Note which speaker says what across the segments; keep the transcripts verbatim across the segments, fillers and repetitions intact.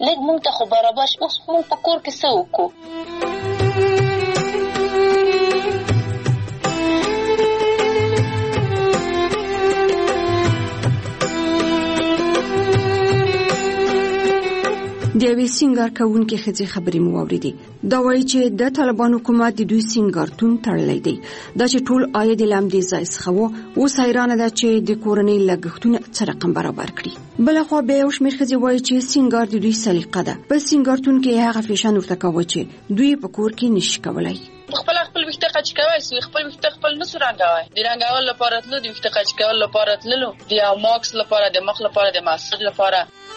Speaker 1: لږ موږ ته خو برابر شي. اوس موږ په کور کې څه وکړو؟
Speaker 2: د یوې سینګار کوونکې ښځې خبرې مو واورېدې. دا وایي چې د طالبان حکومت د دوی سینګارتون تړلی دی. دا چې ټول عاید یې له همدې ځای څخه و. اوس حیرانه ده چې د کورنۍ لګښتونه څه رقم برابر کړي. بلخوا بیا یو شمېر ښځې وایي چې سینګار د دوی سلیقه ده. په سینګارتون کې هغه فیشن ورته کوه چې دوی په کور کې نشي کولی.
Speaker 3: خپل خپل وخت قچ کوي سو خپل وخت خپل نسو رنګوي د رنګول لپاره تلو د وخت قچ کول لپاره تلو د ماکس لپاره د مخ لپاره د ماسج لپاره.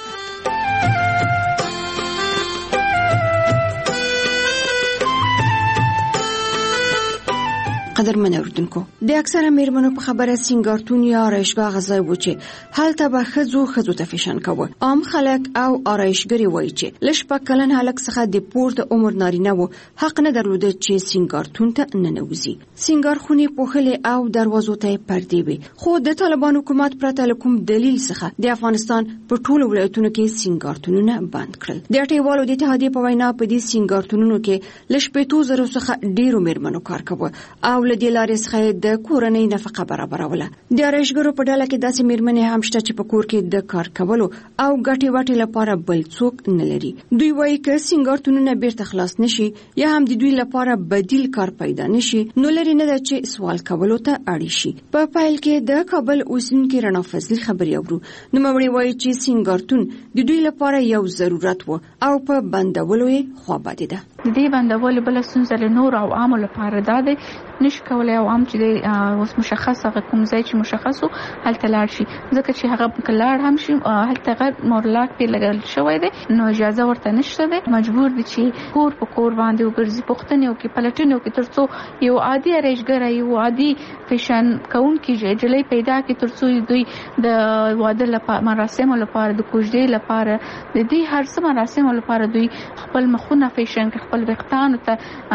Speaker 2: قدرمن اوردونکو، د اکثره میرمنو په خبره سینګارتون یا آرایشګاه غځای و چې هلته به ښځو ښځو ته فیشن کوه. عام خلک او آرایشګرې وایي چې له شپږ کلن هلک څخه د پورته عمر نارینه و حق نه درلوده چې سینګارتون ته ننوځي. سینګار خونې پوښلې او دروازو ته پردې وي. خو د طالبان حکومت پرته له کوم دلیل څخه د افغانستان په ټولو ولایتونو کې سینګارتونونه بند کړل. د اټیوالو د اتحادیې په وینا په دې سینګارتونونو کې له شپېتو زرو څخه ډیرو میرمنو کار کوه او له دې لارې څخه د کورنۍ نفقه برابروله. د آرایشګرو په ډله کې داسې میرمنې هم شته چې په کور کې د کار کولو او ګټې وټې لپاره بل څوک نه لري. دوی وایي که سینګارتونونه بیرته خلاص نشي یا هم د دوی لپاره بدیل کار پیدا نشي نو لري نه ده چې سوال کولو ته اړ شي. په پیل کې د کابل اوسیدونکي رڼا فضلي خبرې اورو. نوموړې وایي چې سینګارتون د دوی لپاره یو ضرورت و او په بندولو یې خوابدې ده.
Speaker 4: د دې بندولو بل ستونزه له نور او عامو لپاره دا دی نشي کولای او عام چې اوس مشخص هغه کوم ځای چې مشخصو هلته لاړ شي ځکه چې هغه کلاړ هم شي هلته غیر مورلاک په لګل شوی دی نو اجازه ورته نشته دی مجبور دي چې کور په کور باندې وګرځي پښتنه او کې پلټنه کې ترڅو یو عادي رېشګر یو عادي فیشن کونکي جلې پیدا کې ترڅو دوی د واده لپاره مراسم لپاره د کوژدې لپاره د دې هر څه مراسم لپاره دوی خپل مخونه فیشن کې خپل وختان ته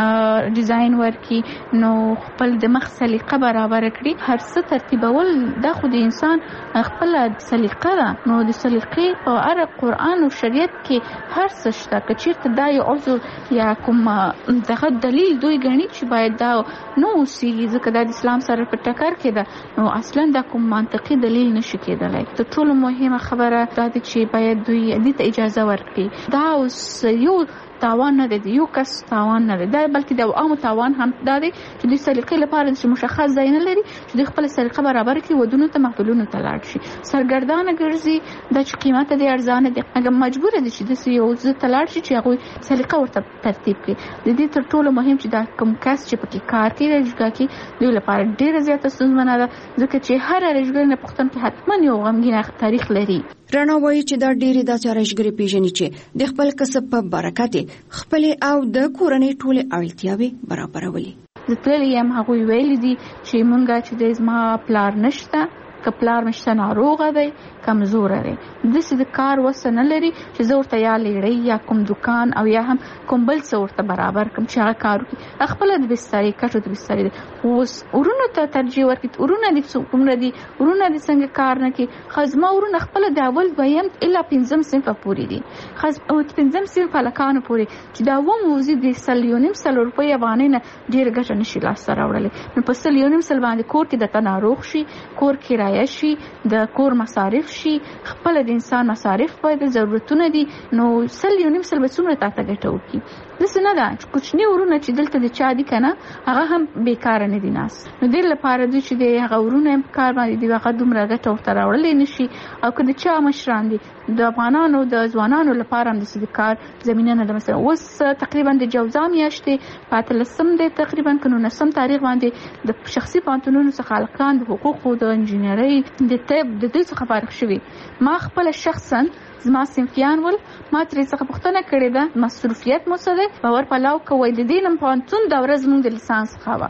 Speaker 4: ډیزاین ورکي نو خپل د مخ سلیقه برابر کړي هر څه ترتیبول د خو د انسان خپل سلیقه ده نو د سلیقې په اړه قرآن او شریعت کې هر څه شته کچیرته دا یو عذر یا کوم دغه دلیل دوی غني چې باید دا نو سی ځکه د اسلام سره په ټکر کې ده نو اصلا دا کوم منطقي دلیل نشي کېدلی ته ټول مهمه خبره دا چې باید دوی دې ته اجازه ورکړي دا اوس یو تاوان نه دی یو کس تاوان نه دی دا بلکې د عامو تاوان هم دا دی چې د سلیقې لپاره چې مشخص ځای نه لري چې د خپل سلیقه برابر کړي ودونو ته محفلونو ته لاړ شي سرګردانه ګرځي د چې قیمت دی ارزانه دی هغه مجبور دي چې د یو ځای ته لاړ شي چې هغه سلیقه ورته ترتیب کړي د دې تر ټولو مهم چې دا کوم کس چې پکې کار کوي رجګه کې دوی لپاره ډېر زیات ستونزمنه ده ځکه چې هر رجګر نه پښتون کې حتما یو غمګین تاریخ لري.
Speaker 2: رڼا وایي چې دا ډېرې داسې رجګرې پیژني چې د خپل کسب په برکت خپل او د کورنۍ ټولې اړتیاوې برابرولې.
Speaker 4: زه تل یم هغه ویل دي چې مونږه چې د زما پلار نشته که پلار مشته ناروغه دی کمزور دی د څه د کار وسنه لري چې زه ورته یا لړۍ یا کوم دکان او یا هم کوم بل څه ورته برابر کوم چې هغه کار وکړي خپل د بسترې کټو د بسترې اوس ورونه ته ترجیح ورکړي ورونه د څومره دي ورونه د څنګه کار نه کوي خزمه ورونه خپل د اول دویم الا پنځم صنف پورې دي خز او پنځم صنف لکانو پورې چې دا و موزي د سلیونیم سل روپۍ باندې نه ډیر ګټه نشي لاس سره وړلې نو په سلیونیم سل باندې کور کې د تناروغ شي کور کرایه شي د کور مصارف شي خپل د انسان مصارف باید ضرورتونه دي نو سل یو نیم سل به څومره تاته ګټه وکړي داسې نه ده چې کوچني ورونه چې دلته د چا دي که نه هغه هم بیکاره نه دي ناست نو دې لپاره دوی چې د هغه ورونه هم په کار باندې دي هغه دومره ګټه ورته راوړلی نه شي او که د چا مشران دي د افغانانو د ځوانانو لپاره هم داسې د کار زمینه نه ده مثلا اوس تقریبا د جوزا میاشتې په اتلسم دی تقریبا که نولسم تاریخ باندې د شخصي پوهنتونونو څخه هلکان د حقوقو د انجینرۍ د طب د دې څخه فارغ شوي ما خپل شخصا زما صنفیان ول ما ترې څخه پوښتنه کړې ده مصروفیت مو څه دی باور پلاو کوی د دې نن پوهنتون دوره زموږ د لیسانس څخه وه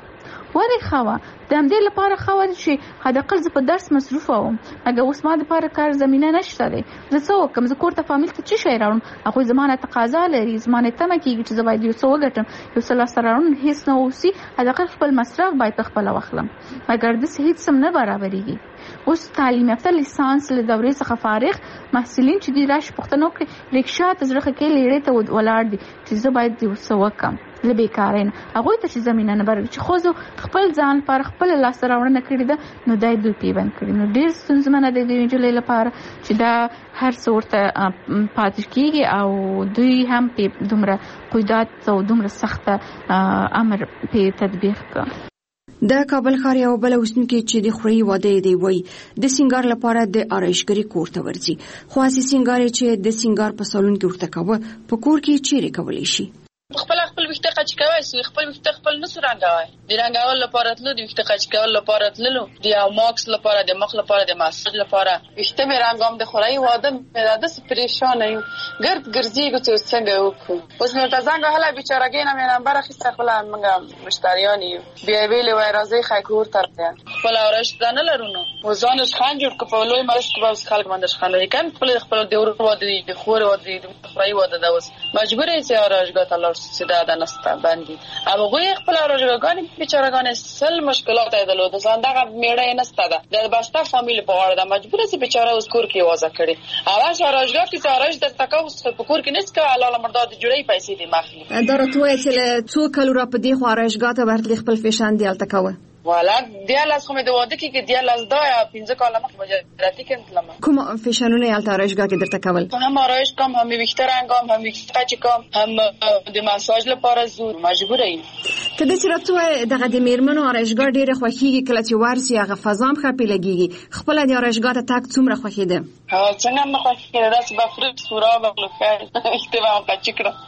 Speaker 4: ولې خوا د همدې لپاره خوا چې حداقل زه په درس مصروف وم اګه اوس ما د لپاره کار زمينه نشته دی زه څه وکم زه کور ته فامیل ته څه شي راوړم هغه زمانه تقاضا لري زمانه تمه کیږي چې زه باید یو څه وګټم یو څه لاسته راوړم هیڅ نه اوسي حداقل خپل مصرف باید خپل واخلم مګر د هیڅ سم نه برابرېږي اوس تعلیم یافته لیسانس له دورې څخه فارغ محصلین چې دی راش پښتنو کې ریکشا ته زړه کې لیړې ته ولاړ دي چې زه باید یو څه وکم لبي کارین هغه ته چې زمينه نه برابر چې خو زه خپل ځان پر خپل لاس راوړنه کړی ده نو دای دوی پیوند کړی نو ډیر ستونزمنه د دې جلې لپاره چې دا هر څورته پاتې کیږي او دوی هم په دومره قیدات او دومره سخته امر په تطبیق کړ
Speaker 2: د کابل ښار یو بل اوسنکي چې د خوري واده دی وای د سنگار لپاره د آرایشګری کور ته ورځي خو اسی سنگار چې د سنگار په سالون کې ورته کوي په کور کې چیرې کولی شي
Speaker 3: خپل خپل وخت قچ کوي سو خپل وخت خپل نو رنګوي د رنګول لپاره تلو د وخت قچ کول لپاره تللو د ماکس لپاره د مخ لپاره د ماساج لپاره وخت مې رنګوم د خوري واده مې د پریشان یم ګرد ګرځي چې څنګه وکړو اوس مې ته څنګه هله بیچارهګین مې نمبر اخیسته خپل موږ مشتریان یو بیا ویلې وای راځي خایکور ترته خپل اورش دانه لرونو وزانش خان جوړ کپلوي مرش کې اوس خلک باندې خان لري کم خپل خپل د ور واده د خور واده د خوري واده د اوس مجبور یې چې اورشګه تلل سیده د نستا باندې او غوی خپل راجګان بیچارهګان سل مشکلات ایدلو د زندګه میړه نستا ده د بستا فامیل په اړه د مجبور سي بیچاره اوس کور کې وازه کړي اواز راجګه کې سارج د تکاو په کور کې نس کا الله مرداد جوړي پیسې دي مخلي
Speaker 2: درته وایي چې څو کلو را په دې خو راجګه ته ورتلی خپل فیشن دی التکاوه
Speaker 3: والا دیالاس کومه د واده کې کې دیالاس دا پنځه کاله مخ مجرتی کړم
Speaker 2: کوم فیشنونه یالته راجګه کې درته کول
Speaker 3: هم آرایش کوم هم ویکتور انګام هم ویکتور چې کوم هم د ماساج لپاره زور مجبور یم
Speaker 2: کله چې راځو دغه د میرمنو آرایشګا ډیره خوخیږي کله چې ورسي هغه فضام خپل لګيږي خپل د آرایشګا ته تک څومره خوخیده
Speaker 3: ها څنګه مخ خوخیده داس بفرت سورا بغلو خیر اشتباه پچکړه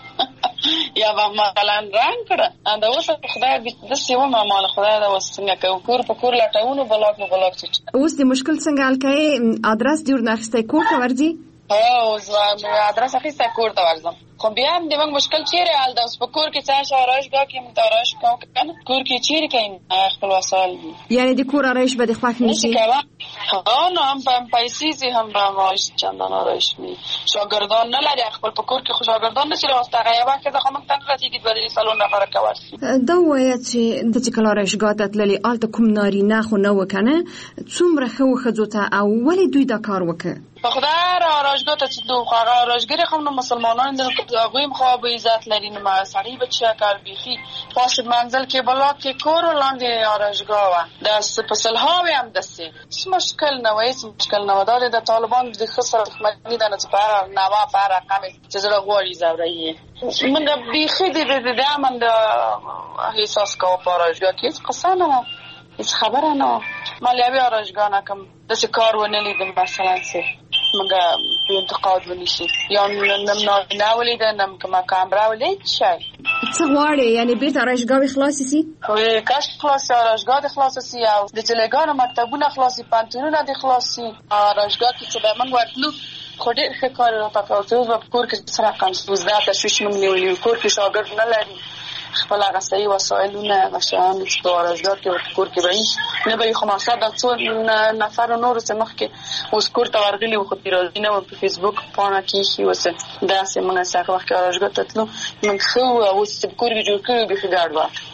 Speaker 3: یا با مثلا رنگ کړه انده اوس خدای د سیمه مال خدای دا وسنګ کو کور په کور لټاونو بلاک نو بلاک چې
Speaker 2: اوس د مشکل څنګه الکای ادرس دی ورنخسته کور ته ورځي
Speaker 3: ها اوس ادرس اخیسته کور ته ورځم خو بیا هم د موږ مشکل چیرې حل ده اوس په کور کې څه آرایشګاه کې متارایش کوم کنه کور کې چیرې کوي خپل وسایل
Speaker 2: یعنی د کور آرایش به د خوښ نشي
Speaker 3: ها نو هم په پیسې هم به ماش چندان آرایش می شاګردان نه لري خپل په کور کې خو شاګردان نشي راوسته غیبه کې د خمن تن راځي د بدري سالون لپاره کوي
Speaker 2: دا وایي چې د چې کله آرایشګاه ته تللی الته کوم ناری نه خو نه وکنه څومره خو خځوته او ولې دوی دا کار وکړي
Speaker 3: په خدای را آرایشګاه ته چې دوه هغه آرایشګری خو نو مسلمانان د هغوی مخه به عزت لري نو ما سړی بچا کار بيخي پاش منزل کې بلاک کې کور لاندې آرایشګاه و د سپسلهاوی هم دسي څه مشکل نه وای څه مشکل نه ودار د طالبان د خسر دښمنی د نه په نوا په رقم چې زړه غوړي زوري من بيخي د د امن د احساس کو په آرایشګاه کې قسم نه هیڅ خبره نه مالیوي آرایشګاه نه کوم د څه کار ونه لیدم مثلا څه مګه په انتقاد ونیسي یا نم نه ولید نم کما کامرا ولید شای
Speaker 2: څه غواړي یعنی بیرته آرایشګاه خلاص شي
Speaker 3: خو کاش خلاص آرایشګاه خلاص شي او د جلګانو مکتبونه خلاص شي پانتونونه د خلاص شي آرایشګاه کې چې به موږ ورتلو خو ډېر ښه کار راپاتاو په کور کې سره کم سوزدا تشویش موږ نیولې کور کې شاګرد نه لري خپل هغه صحیح وسایلونه غشان د آرایشګاه کې کور کې وایي نه به خو ماسه د څو نفر نور څخه مخکې اوس کور ته ورغلي وو خو پیرالدي نه په فیسبوک پاڼه کې شي وسه دا سیمه څنګه وخت آرایشګاه ته تلو من خو اوس په کور کې جوړ کړی به خدای ورته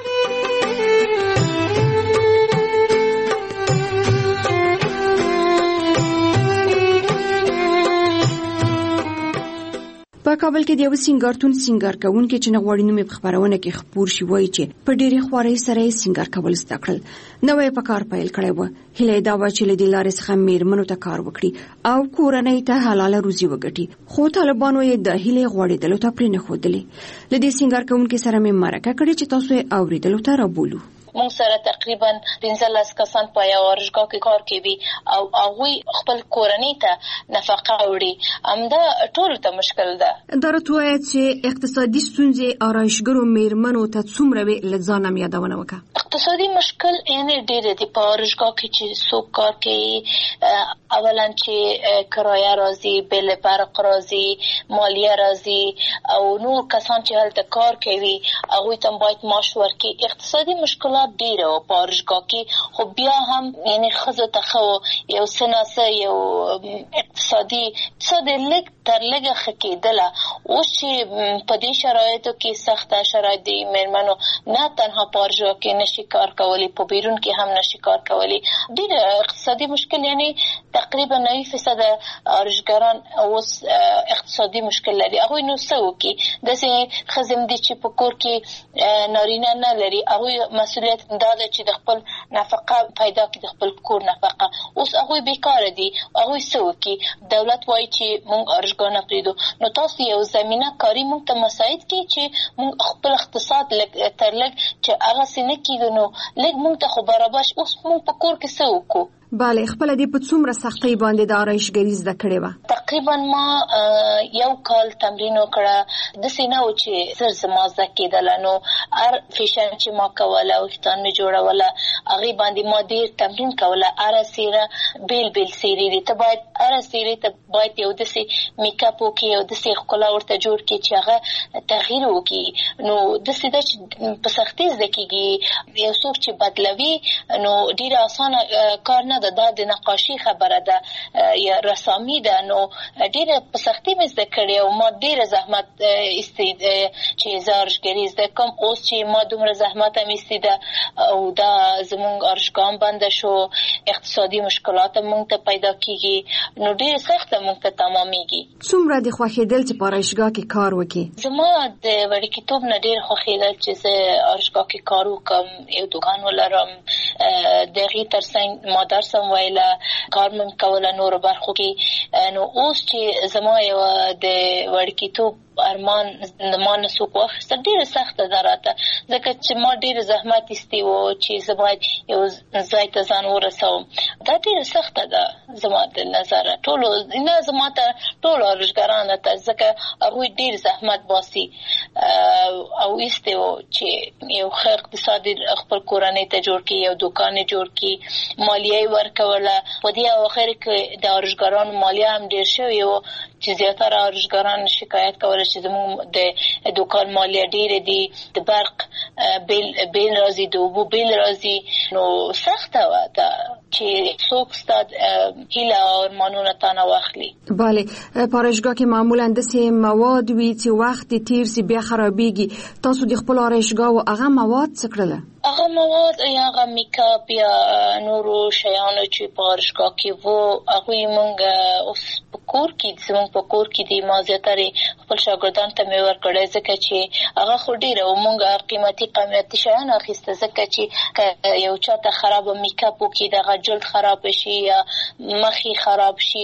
Speaker 2: په کابل کې د یو سنگارتون سنگار کوونکې چې نغوړی نومې په خبرونه کې خبر شي وایي چې په ډېرې خوارۍ سره یې سنگار کول زده کړل نوې په کار پیل کړی و هیله دا و چې له دې لارې څخه میرمنو ته کار وکړي او کورنۍ ته حلاله روزي وګټي خو طالبانو یې د هیله غوړېدلو ته پرې نه ښودلې له دې سنگار کوونکې سره مې مرکه کړې چې تاسو یې اوریدلو ته رابولو
Speaker 1: مونږ سره تقریبا پنځلس کسان په یو آرایشګاه کې کار کوي او هغه خپل کورنۍ ته نفقه وړي همدا ټول ته مشکل ده
Speaker 2: درته وایي چې اقتصادي ستونزې آرایشګرو میرمنو ته څومره وی لځانم یادونه وکړه
Speaker 1: اقتصادي مشکل یعنی ډېر دي په اورشګاه کې چې څوک کار کوي. اولا چې کرایه راځي، بل برق راځي، مالیه راځي او نور کسان چې هلته کار کوي هغوی ته باید معاش ورکړي. اقتصادي مشکلات ډېر وو په اورشګاه کې، خو بیا هم یعنی ښځو ته ښه یو څه نه څه یو اقتصادي اقتصاد لږ تر لږه ښه کېدله. اوس چې په دې شرایطو کې سخته شرایط دي، مېرمنو نه تنها په اورشګاه کې نشي کار کولی، په بیرون کې هم نشي کار کولی. ډېر اقتصادي مشکل یعنی تقریبا نوي فیصد اورشګاران اوس اقتصادي مشکل لري. هغوی نو څه وکړي؟ داسې ښځې هم دي چې په کور کې نارینه نه لري، هغوی مسؤلیت دا ده چې د خپل نفقه پیدا کړي، د خپل کور نفقه. اوس هغوی بیکاره دي، هغوی څه وکړي؟ دولت وایي چې موږ اورشګاه نه پرېږدو. نو تاسو یو زمینه کاري موږ ته مساعد کړي چې موږ خپل اقتصاد لږ تر لږ چې هغسې نه کېږو، نو لږ موږ ته خو برابر شي. اوس موږ په کور کې څه وکړو؟
Speaker 2: بله، خپل دې په څومره سختۍ باندې د آرایشګري زده کړې وه؟
Speaker 1: تقریبا ما یو کال تمرین وکړه. داسې نه و چې زر زما زده کېدله. نو هر فیشن چې ما کوله، ویښتان مې جوړوله، هغې باندې ما ډېر تمرین کوله. هره څېره بیل بیل څېرې دي، ته باید هره څېرې ته باید یو داسې میک اپ وکړي، یو داسې ښکلا ورته جوړ کړي چې هغه تغییر وکړي. نو داسې ده چې په سختۍ زده کېږي. یو څوک چې بدلوي نو ډېره اسانه کار نه ده، دا د نقاشي خبره ده یا رسامي ده. نو ډېره په سختۍ مې زده کړې او ما ډېره زحمت ایستې چې زه اورشګري زده کړم. اوس چې ما دومره زحمت هم ایستې ده او دا زموږ اورشګاه هم بنده شو، اقتصادي مشکلات هم موږ ته پیدا کېږي، نو ډېره سخته موږ ته تمامېږي.
Speaker 2: څومره دې خوښېدل چې په اورشګاه کې کار وکړې؟
Speaker 1: زما د وړکېتوب نه ډېر خوښېدل چې زه اورشګاه کې کار وکړم، یو دوکان ولرم. د هغې تر څنګ ما درس هم ویله، کار مې کوله نورو برخو کې. نو اوس چې زما یو د وړکېتوب ارمان ما نه څوک واخیسته، ډېره سخته ده راته، ځکه چې ما ډېر زحمت ایستی و چې زه باید یو ځای ته ځان ورسوم. دا ډېره سخته ده زما د نظره. ټولو نه زما ته ټولو اورشګارانو ته، ځکه هغوی ډېر زحمت باسي او ایستی و چې یو ښه اقتصاد خپل کورنۍ ته جوړ کړي، یو دوکان یې جوړ کړي، مالیه یې ورکوله. په دې اواخر کې د اورشګارانو مالیه هم ډېر شوې و چې زیاتره اورشګاران شکایت کوله چې زموږ د دوکان مالیه ډېرې دي، د برق بیل بیل راځي، د اوبو بیل راځي. نو سخته وه دا چې څوک ستا هیله او ارمانونه تا نه واخلي.
Speaker 2: بله، په اورشګاه کې معمولا داسې مواد وي چې وخت یې تېر سي بیا خرابېږي. تاسو د خپلو اورشګاوو هغه مواد څه کړله؟
Speaker 1: هغه مواد یا هغه میکاپ یا نورو شیانو چې په اورشګاه کې وو، هغوی موږ اوس په کور کې زموږ په کور کې دي. ما زیاترې خپل شاګردانو ته مې ورکړی، ځکه چې هغه خو ډېره و. موږ قیمتي قیمتي شیان اخیسته، ځکه چې که یو چا ته خرابه میکاپ وکړي، دغه جلد خراب شي یا مخې خراب شي،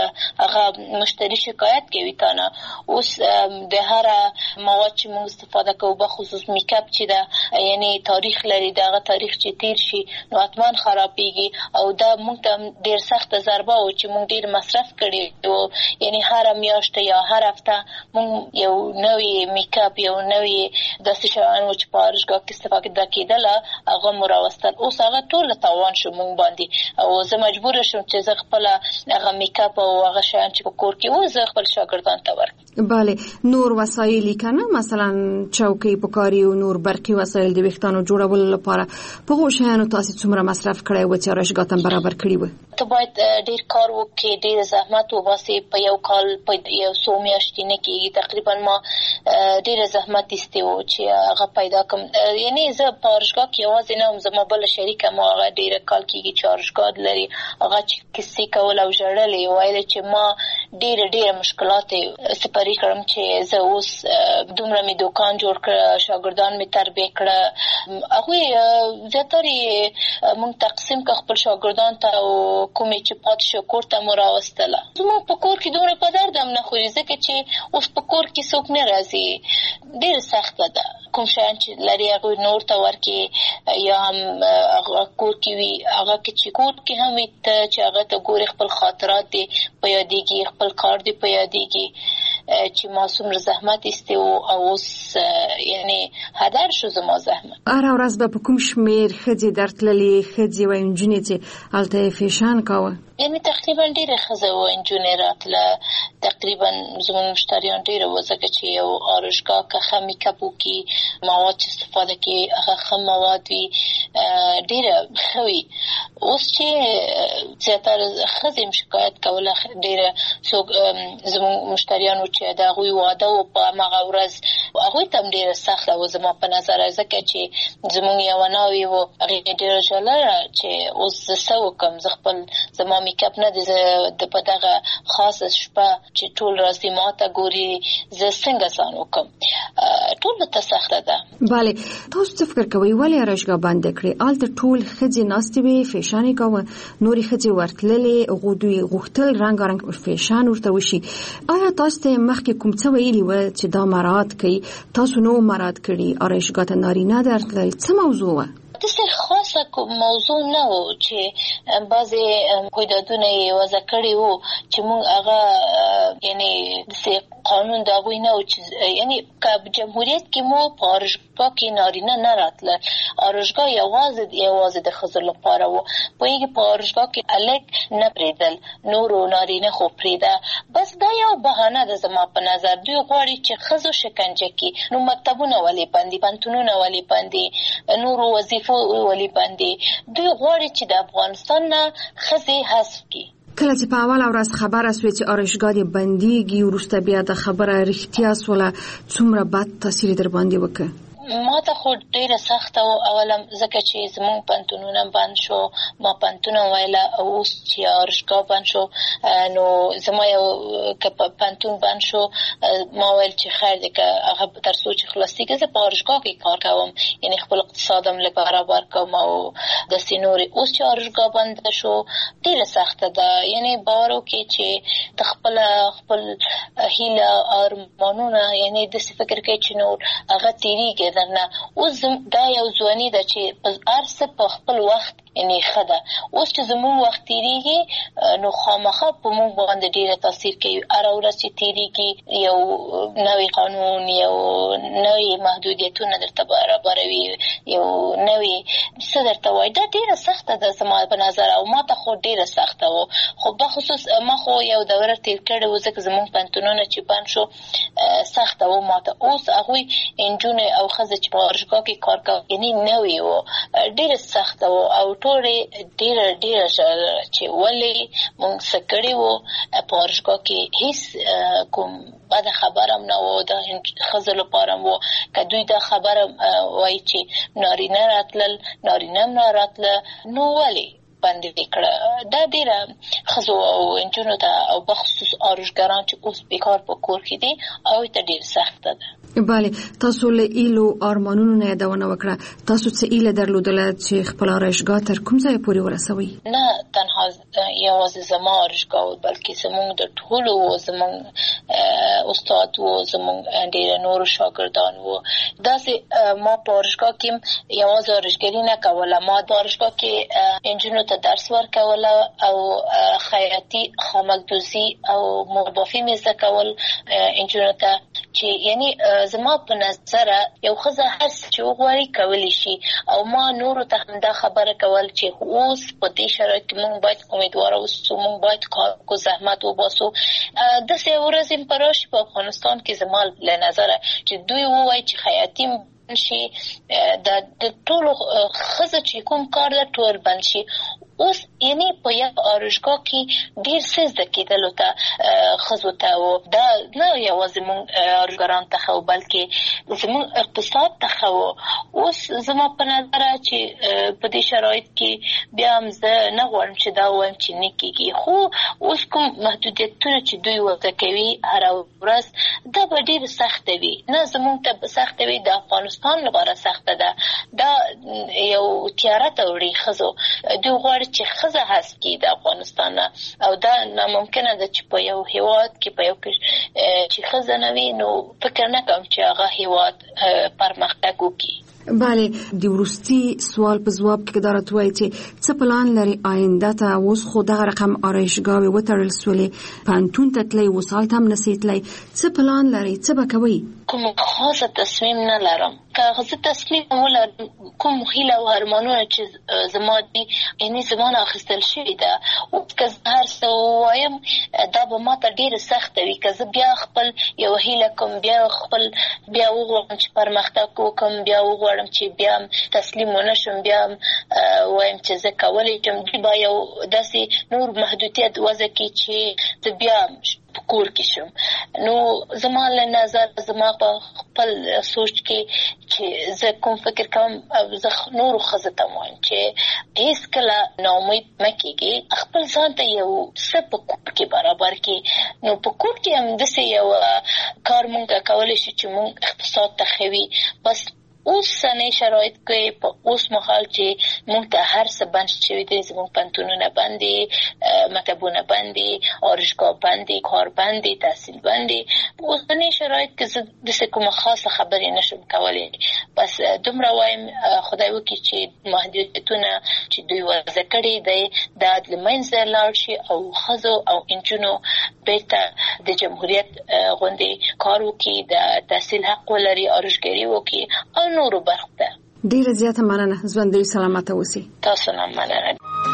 Speaker 1: هغه مشتری شکایت کوي تا نه. اوس د هره مواد چې موږ استفاده کوو، بخصوص میکاپ چې ده، یعنی تاریخ لري، دغه تاریخ چې تیر شي نو حتما خرابېږي. او دا موږ ته ډېر سخته ضربه و چې موږ ډېر مصرف کړي و. یعنی هره میاشت یا هر هفته موږ یو نوی میکاپ، یو نوی داسې شیان و چې په اورشګاه کې استفاده کېدله، هغه مو راوستل. اوس هغه ټوله تاوان شو موږ باندې او زه مجبوره شوم چې زه خپله هغه میکاپ او هغه شیان چې په کور کې و زه خپل شاګردانو ته ورکړم.
Speaker 2: بله، نور وسایل که نه، مثلا چوکۍ پکاري او نور برقي وسایل د ویښتانو جوړولو لپاره، په هغو شیانو تاسې څومره مصرف کړی و چې اورشګاه ته برابر کړي و؟
Speaker 1: ته باید ډېر کار وکړې، ډېر زحمت وباسې. په یو کال په یو څو میاشتې نه کېږي. تقریبا ما ډېره زحمت ایستې و چې هغه پیدا کړم. یعنې زه په اورشګاه کې یوازې نه وم، زما بله شریکه ما هغه ډېره کال کېږي چې اورشګاه لري، هغه چې کیسې کول او ژړلې، ویلې چې ما ډېره ډېره مشکلات سپري کړم چې زه اوس دومره مې دوکان جوړ کړه، شاګردان مې تربیه کړه. هغوی زیاترې موږ تقسیم کړه خپل شاګردان ته او کومې چې پاتې شو کور ته مو راوستله. زموږ په کور کې دومره په درد هم نه خوري، ځکه چې اوس په کور کې څوک نه راځي. ډېره سخته ده. کوم شیان چې لري هغوی نور ته ورکړي، یا هم هغه کور کې وي، هغه کې چې کور کې هم وي ته چې هغه ته ګورې، خپل خاطرات دې په یادېږي، خپل کار دې په یادېږي. چې معصوم زحمت ایستي او اوس یعنی هدر شو زما زحمت.
Speaker 2: هر ورځ به په کوم شمیر خځې درتللې خځې و انجونې چې هلته فیشن کاوه؟
Speaker 1: یعنی تقریبا ډیره خزه و انجونې راتله، تقریبا زمون مشتریان ډیره و، ځکه چې یو آرایشگاه که ښه میکاپ وکړي، مواد چې استفاده کوي هغه ښه مواد وي، ډیره ښه وي. اوس چې زیاتره ښځې م شکایت کوله، ډیره څوک زمون مشتریان و چې د هغوی واده و په همغه ورځ هغوی ته هم ډیره سخته و زما په نظر، ځکه چې زمون یوه ناوې و هغې ډیره ژړله چې اوس زه څه وکړم، زه خپل زما میکاپ نه دی، زه د په دغه خاصه شپه چې ټول راځي ما ته ګوري، زه څنګه ځان وکړم، ټولو ته سخته ده.
Speaker 2: بله، تاسو څه فکر کوئ ولې آرایشګاه بنده کړې؟ هلته ټول ښځې ناستې وې، فیشن یې کاوه، نورې ښځې ورتللې، هغوی دوی غوښتل رنګارنګ فیشن ورته وشي. آیا تاسو ته مخکې کوم څه ویلي وه چې دا مراعات کوي؟ تاسو نو مراعات کړي، آرایشګاه ته نارینه درتلل، څه موضوع وه؟
Speaker 1: داسې خاصه موضوع نه و چې بعضې قیدادونه یې وضع کړي وو چې موږ هغه یعنی داسې قانون د هغوی نه و چې یعنی که جمهوریت کې مو په آرایشګاه کې نارینه نه راتله، آرایشګاه یوازې یوازې د ښځو لپاره و، پوهېږې په آرایشګاه کې هلک نه پرېدل، نورو نارینه خو پرېده. بس دا یو بهانه ده زما په نظر. دوی غواړي چې ښځو شکنجه کړي، نو مکتبونه ولې بند دي، پوهنتونونه ولې بند دي، نورو وظیفو ولې بند دي، دوی غواړي چې د افغانستان نه ښځې حذف کړي.
Speaker 2: کله چې په اوله ورځ خبره سوې چې آرایشګاه دې بندېږي، وروسته بیا د خبره رښتیا سوله، څومره بد تاثیر در باندې وکړ؟
Speaker 1: ما ته خو ډیره سخته و اولم، ځکه چې زمونږ پوهنتونونه بند شو، ما پوهنتون ویله او اوس چې آرایشګاه بند شو، نو زما یو که پوهنتون بند شو ما ویل چې خیر دی که هغه تر څو چې خلاصېږي زه په آرایشګاه کې کار کوم، یعنی خپل اقتصادم لږ برابر کوم او داسې نورې. اوس چې آرایشګاه بنده شو ډیره سخته ده، یعنی باور وکړئ چې د خپله خپل هیله ارمانونه یعنی داسې فکر کوي چې نور هغه تېرېږي نه. اوس دا یو ځواني ده چې هر څه په خپل وخت یعنی ښه ده. اوس چې زموږ وخت تېرېږي نو خامخا په موږ باندې ډېره تاثیر کوي. هره ورځ چې تېرېږي یو نوی قانون، یو نوی محدودیتونه درته برابروي، یو نوی څه درته وایي، دا ډېره سخته ده زما په نظر، او ما ته خو ډېره سخته و. خو بخصوص ما خو یو دوره تېر کړې و، ځکه زموږ پوهنتونونه چې بند شو سخته و ما ته. اوس هغوی نجونې او ښځې چې په آرایشګاه کې کار کوي یعنې نوې و، ډېره سخته و او ټولې ډېره ډېره چې ولې موږ څه کړي وو په آرایشګاه کې هېڅ کوم بده خبره هم نه و د ښځو لپاره و. که دوی دا خبره وایي چې نارینه راتلل، نارینه هم نه راتله، نو ولې باندې کړه؟ دا ډېره ښځو او نجونو ته او بخصوص آرایشګران چې اوس بیکار په کور کې دي هغوی ته ډېر سخته ده.
Speaker 2: بله، تاسو له ایلو ارمانونو نه یادونه وکړه. تاسو څه ایله درلودله چې خپل آرایشګاه تر کوم ځای پورې ورسوئ؟
Speaker 1: نه تنها یوازې زما آرایشګاه و، بلکې زموږ د ټولو و، زموږ استاد و، زموږ ډېره نورو شاګردان و. داسې ما په آرایشګاه کې یوازې آرایشګري نه کوله، ما د آرایشګاه کې نجونو ته درس ورکوله او خیاطي، خامکدوزي او مربافي مې زده کول نجونو ته، چې یعنی زما په نظر یو ښځه هر څه چې وغواړي کولی شي. او ما نورو ته هم دا خبره کول چې اوس په دې شرایط کې موږ باید امیدواره اوسو، موږ باید کار وکړو، زحمت وباسو. داسې ورځې به راشي په افغانستان کې زما له نظره چې دوی ووایي چې خیاطي شي، د ټولو ښځو چې کوم کار ده ټول بند شي. اوس یعنی په یو آرایشګاه کې ډېر څه زده کېدلو ته ښځو ته و. دا نه یوازې موږ آرایشګران ته ښه و، بلکې زموږ اقتصاد ته ښه و. اوس زما په نظره چې په دې شرایط کې بیا هم زه نه غواړم چې دا ووایم چې نه کېږي، خو اوس کوم محدودیتونه چې دوی وضع کوي هره ورځ دا به ډېر سخته وي. نه زموږ ته به سخته وي، د افغانستان لپاره سخته ده. دا یو تیاره ته وړي ښځو. دوی غواړي چې ښځه حذف کړي د افغانستان نه، او دا ناممکنه ده چې په یو هیواد کې په یو کې چې ښځه نه وي، نو فکر نه کوم چې هغه هیواد پرمختګ وکړي.
Speaker 2: بله د ورستي سوال په جواب کې دا راته وایي چې څه پلان لري آینده ته؟ اوس خو دغه رقم آرایشګاوې وتړل سولې، پوهنتون ته تلئ، اوس هلته هم نسئ تلئ، څه پلان لري؟ څه به کوئ؟
Speaker 1: کوم خاصه تصمیم نه لرم. که زه تصمیم ولرم کوم هیله او ارمانونه چې زما دي یعنې زما نه اخیستل شوي ده، او که زه هر څه ووایم دا به ما ته ډېره سخته وي. که زه بیا خپل یو هیله کوم، بیا خپل بیا وغواړم چې پرمختګ وکړم، بیا وغواړم چې بیا هم تسلیم ونه شم، بیا هم وایم چې زه کولی شم، دوی به یو داسې نور محدودیت وضع کړي چې زه بیا په کور کې شم. نو زما له نظر زما په خپل سوچ کې چې زه کوم فکر کوم، زه نورو ښځو ته وایم چې هېڅکله ناامید مه کېږئ، خپل ځان ته یو څه په کور کې برابر کړي. نو په کور کې هم داسې یو کار مونږ کولی شو چې مونږ اقتصاد ته ښه وي. بس اوسنی شرایط کې په اوس مهال چې موږ ته هر څه بند شوي دي، زموږ پوهنتونونه بند دي، مکتبونه بند دي، آرایشګاه بند دي، کار بند دي، تحصیل بند دي. په اوسنی شرایط کې زه داسې کومه خاصه خبرې نشم کولی. بس دومره وایم خدای وکړي چې محدودیتونه چې دوی وضع کړي دی دا له منځه لاړ شي او ښځو او نجونو بیرته د جمهوریت غوندې کار وکړي، د تحصیل حق ولري، آرایشګري وکړي او نورو برخو ته.
Speaker 2: ډیره زیاته مننه، ژوندۍ سلامته اوسئ.
Speaker 1: تاسو نه مننه.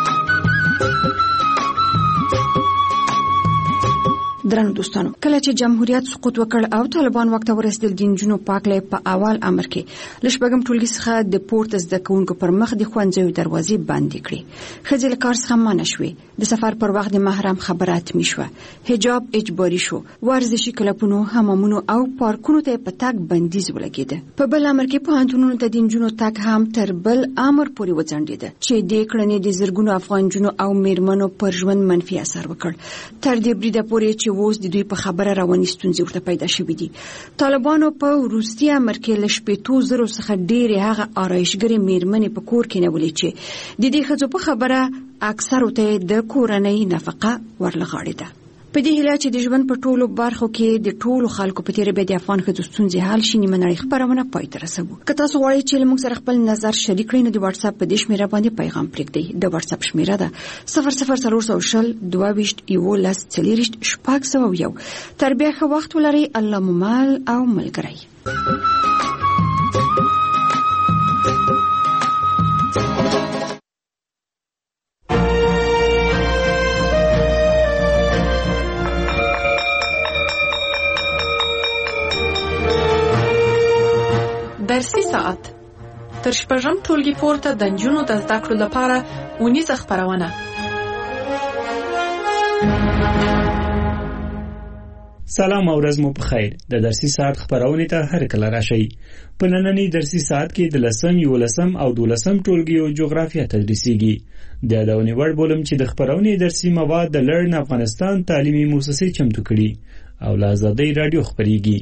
Speaker 2: درنو دوستانو، کله چې جمهوریت سقوط وکړ او طالبان واک ته ورسېدل، د نجونو پاکلۍ په اول امر کې له شپږم ټولګي څخه د پورته زده کوونکو پر مخ د ښوونځیو دروازې بندې کړې. ښځې له کار څخه منع شوې، د سفر پر وخت د محرم خبره اتمي شوه، حجاب اجباري شو، ورزشي کلبونو، حمامونو او پارکونو ته په تګ بندیز ولګېده. په بل امر کې پوهنتونونو ته د نجونو تګ هم تر بل امر پورې وځنډېده چې د کړنې د زرګونو افغان نجونو او میرمنو پر ژوند منفي اثر وکړ. تر دې بریده پورې چې اوس د دوی په خبره رواني ستونزې ورته پیدا شوې دي. طالبانو په وروستي امر کې له شپېتو زرو څخه ډېرې هغه آرایشګرې میرمنې په کور کې نیولې چې د دې ښځو په خبره اکثرو ته د کورنۍ نفقه ورلغاړېده. په دې هیله چې د ژوند په ټولو برخو کې د ټولو خلکو په تیره بیا د افغان ښځو ستونزې حل شي، نیمه نړۍ خپرونه پای ته رسوو. که تاسو غواړئ چې له موږ سره خپل نظر شریک کړئ نو د واتس اپ په دې شمیره باندې پیغام پرېږدئ. د واتس اپ شمیره ده صفر صفر څلور سوه شل دوه ویشت یولس څلېرویشت شپږ سوه یو. تر بیا ښه وخت ولرئ. الله مو مل او ملګری.
Speaker 5: درسي ساعت تر شپږم ټولګي پورته د نجونو د زده کړو لپاره اونیزه خپرونه.
Speaker 6: سلام او ورځ مو په خیر. د درسي ساعت خپرونې ته هر کله راشئ. په نننۍ درسي ساعت کې د لسم، یولسم او دولسم ټولګیو جغرافیه تدریسیږي. د یادونې وړ بولم چې د خپرونې درسي مواد د لرن افغانستان تعلیمي مؤسسې چمتو کړي او له آزادۍ رادیو خپرېږي.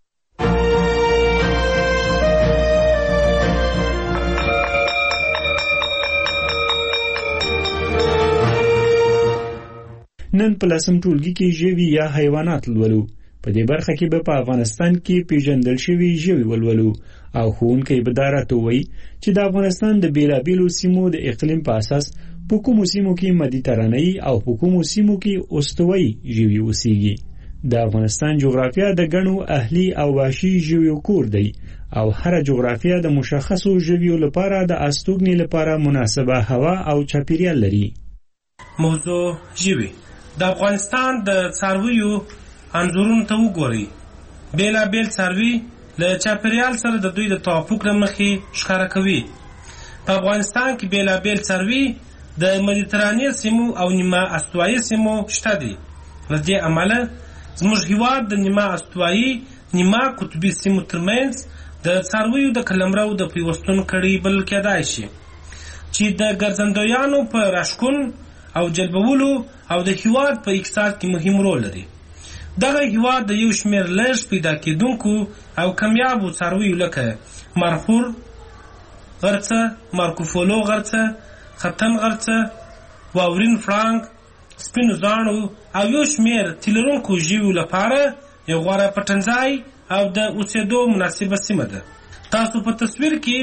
Speaker 6: نن په لسم ټولګي کې ژوي یا حیوانات لولو. په دې برخه کې به په افغانستان کې پیژندل شوي ژوي ولولو او ښوونکی به دا راته ووایي چې د افغانستان د بېلابېلو سیمو د اقلیم په اساس په کومو سیمو کې مدیترانه‌ایي او په کومو سیمو کې استوایي ژوي اوسېږي. د افغانستان جغرافیه د ګڼو اهلي او وحشي ژویو کور دی او هر جغرافیه د مشخصو ژویو لپاره د استوګنې لپاره مناسبه هوا او چاپیریال لري.
Speaker 7: موضوع ژوي. د افغانستان د څارویو انځورونو ته وګورئ. بېلابېل څاروي له چاپیریال سره د دوی د توافق له مخې ښکاره کوي. په افغانستان کې بېلابېل څاروي د مدیترانې سیمو او نیمه استوایي سیمو شته دي. له دې امله زموږ هېواد د نیمه استوایي نیمه قطبي سیمو ترمنځ د څارویو د قلمرو د پیوستون کړۍ بلل کېدای شي چې د ګرځندویانو په راښکون او جلبولو او د هېواد په اقتصاد کې مهم رول لري. دغه هېواد د یو شمېر لږ پیدا کېدونکو او کمیابو څارویو لکه مرخور غرڅه، مارکوفولو غرڅه، ختن غرڅه، واورین فرانک، سپینو زاڼو او یو شمېر تیلرونکو ژویو لپاره یو غوره پټنځای او د اوسېدو مناسبه سیمه ده. تاسو په تصویر کې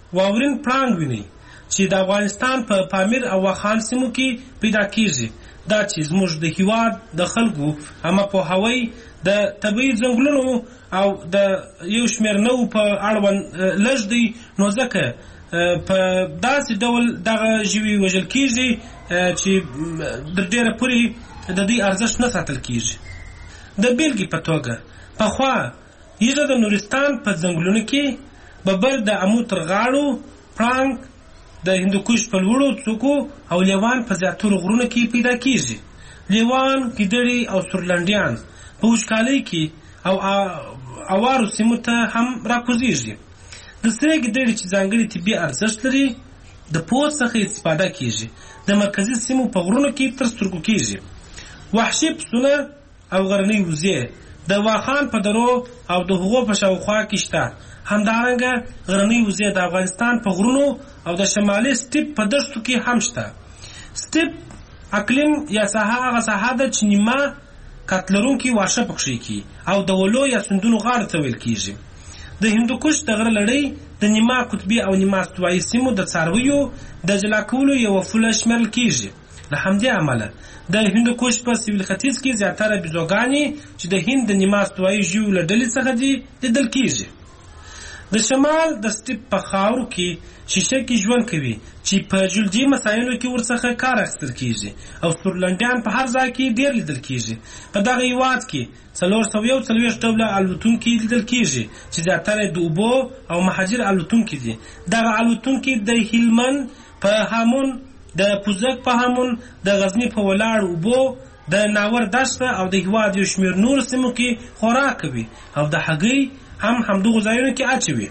Speaker 7: واورین پړانګ ویني چې د افغانستان په پا پامیر او واخان سیمو کې پیدا کیږي. دا چې زموږ د هیواد د خلکو اما په هوای د طبیعي ځنګلونو او د یو شمېر نو په اړوند لږ دی، نو ځکه په داسې ډول دغه ژوي وژل کیږي چې د ډېره پورې د دې ارزښت نه ساتل کیږي. د بیلګې په توګه پخوا یږه د نورستان په ځنګلونو کې ببر د امو تر غاړو، پړانګ د هندوکش په لوړو څوکو او لیوان په زیاترو غرونو کې پیدا کیږي. لیوان، ګیدړې او سورلنډیان په وچکالۍ کې او اوارو سیمو ته هم راکوزیږي. د سرې ګیدړې چې ځانګړي طبي ارزښت لري د پوست څخه استفاده کیږي. د مرکزي سیمو په غرونو کې تر سترګو کیږي. وحشي پسونه او غرنۍ وزې د واخان په درو او د هغو په شاوخوا کې شته. همدارنګه غرنۍ وزې د افغانستان په غرونو او د شمالي سټیپ په دښتو کې هم شته. سټیپ اقلیم یا ساحه هغه ساحه ده چې نیمه کتلرونکي واښه پکښې کی او د ولو یا سندونو غاړه ته ویل کیږي. د هندوکش د غره لړۍ د نیمه قطبي او نیمه استوایي سیمو د څارویو د جلا کولو یوه پوله شمیرل کیږي. له همدې امله د هندوکش په سویل ختیځ کې زیاتره بیزوګانې چې د هند د نیمه استوایي ژویو له ډلې څخه دي لیدل کیږي. د شمال د سټیپ په خاورو کې شیشه کې ژوند کوي چې په جلدي مسایلو کې ورڅخه کار اخیستل کیږي او سورلنډیان په هر ځای کې ډیر لیدل کیږي. په دغه هیواد کې څلور سوه یو څلوېښت ډوله الوتونکي لیدل کیږي چې زیاتره د اوبو او مهاجر الوتونکي دي. دغه الوتونکي د هلمند په هامون، د پوزک په هامون، د غزني په ولاړ اوبو، د ناور دشته او د هیواد یو شمېر نور سیمو کې خوراک کوي او د هګۍ هم همدغو ځایونو کې اچوي.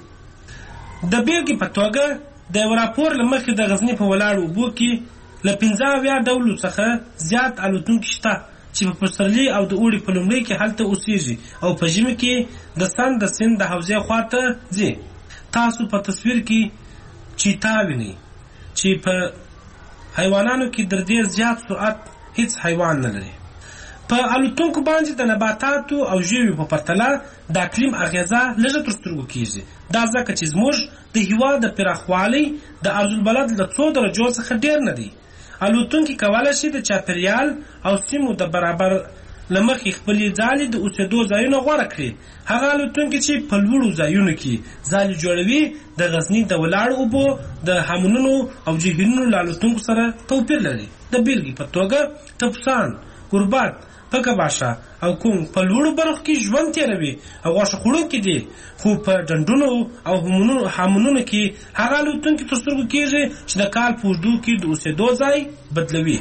Speaker 7: د بیلګې په توګه د یو راپور له مخې د غزني په ولاړو اوبو کې له پنځه اویا ډولو څخه زیات الوتونکي شته چې په پسرلي او د اوړي په لومړۍ کې هلته اوسېږي او په ژمي کې د سند د سیند د حوزې خواته ځي. تاسو په تصویر کې چیتا وینئ چې په حیوانانو کې در ډېر زیات سرعت هیڅ حیوان نه لري. په الوتونکو باندې د نباتاتو او ژویو په پرتله د اقلیم اغیزه لږه تر سترګو کیږي. دا ځکه چې زموږ د هیواد د پراخوالي د عرضالبلد له څو درجو څخه ډیر نه دی. الوتونکي کولی شي د چاپیریال او سیمو د برابر له مخې خپلې ځالې د اوسېدو ځایونه غوره کړي. هغه الوتونکي چې په لوړو ځایونو کې ځالې جوړوي د غزني د ولاړو اوبو د هامونونو او جهیلونو له الوتونکو سره توپیر لري. د بیلګې په توګه ټپسان، گربت، پکباشه او کوم په لوړو برخو کې ژوند تیروي او غوښه خوړونکي دي، خو په ډنډونو او هامونونو کې هغه الوتونکي تر سترګو کېږي چې د کال په اوږدو کې د اوسېدو ځای بدلوي.